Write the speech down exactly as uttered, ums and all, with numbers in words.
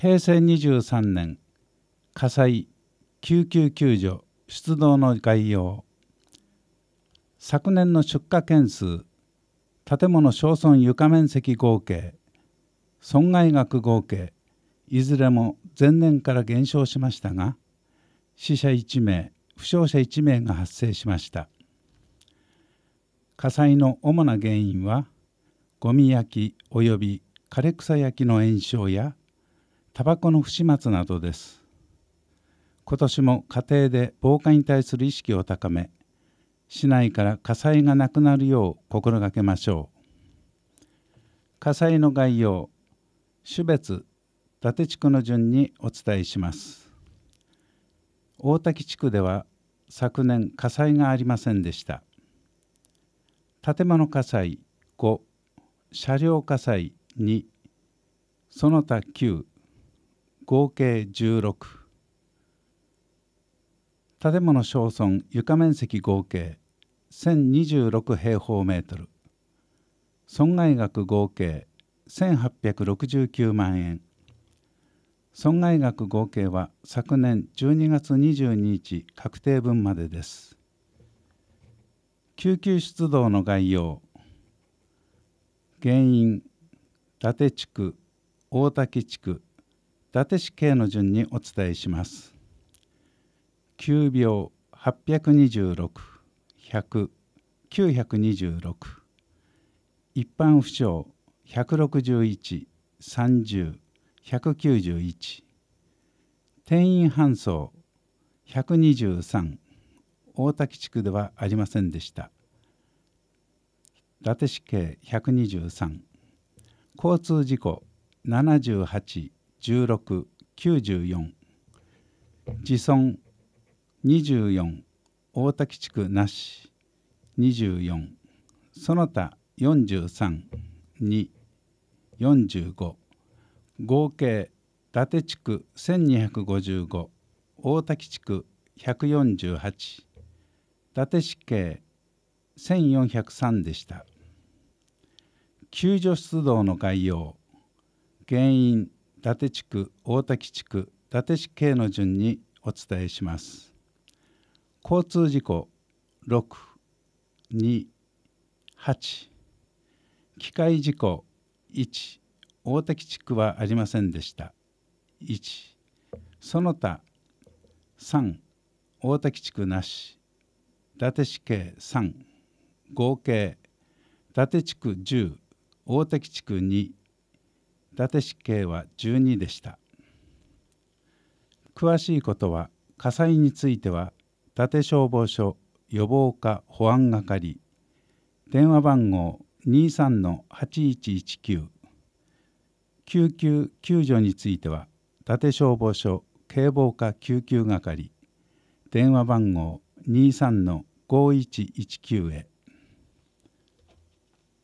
へいせいにじゅうさんねん火災救急救助出動の概要。昨年の出火件数、建物焼損床面積合計、損害額合計、いずれも前年から減少しましたが、死者いちめい、負傷者いちめいが発生しました。火災の主な原因は、ゴミ焼き及び枯れ草焼きの延焼や、タバコの不始末などです。今年も家庭で防火に対する意識を高め、市内から火災がなくなるよう心がけましょう。火災の概要、種別、伊達地区の順にお伝えします。大滝地区では昨年火災がありませんでした。建物火災ご、車両火災に、その他きゅう、合計じゅうろく。建物焼損床面積合計せんにじゅうろく平方メートル。損害額合計せんはっぴゃくろくじゅうきゅうまんえん。損害額合計は昨年じゅうにがつにじゅうににち確定分までです。救急出動の概要。原因、伊達地区、大滝地区、伊達市警の順にお伝えします。急病はっぴゃくにじゅうろく、ひゃく、きゅうひゃくにじゅうろく、一般負傷ひゃくろくじゅういち、さんじゅう、ひゃくきゅうじゅういち、転院搬送ひゃくにじゅうさん、大滝地区ではありませんでした。伊達市警ひゃくにじゅうさん、交通事故ななじゅうはち、じゅうろく、きゅうじゅうよん、自損にじゅうよん、大滝地区なしにじゅうよん、その他よんじゅうさん、に、よんじゅうご、合計伊達地区せんにひゃくごじゅうご、大滝地区ひゃくよんじゅうはち、伊達市警せんよんひゃくさんでした。救助出動の概要。原因、伊達地区、大滝地区、伊達市警の順にお伝えします。交通事故ろく、に、はち、機械事故いち、大滝地区はありませんでした。いち、その他さん、大滝地区なし、伊達市警さん、合計伊達地区じゅう、大滝地区に、伊達市警はじゅうにでした。詳しいことは火災については伊達消防署予防課保安係、電話番号 にじゅうさんのはちいちいちきゅう、救急救助については伊達消防署警防課救急係、電話番号 にじゅうさんのごいちいちきゅう へ。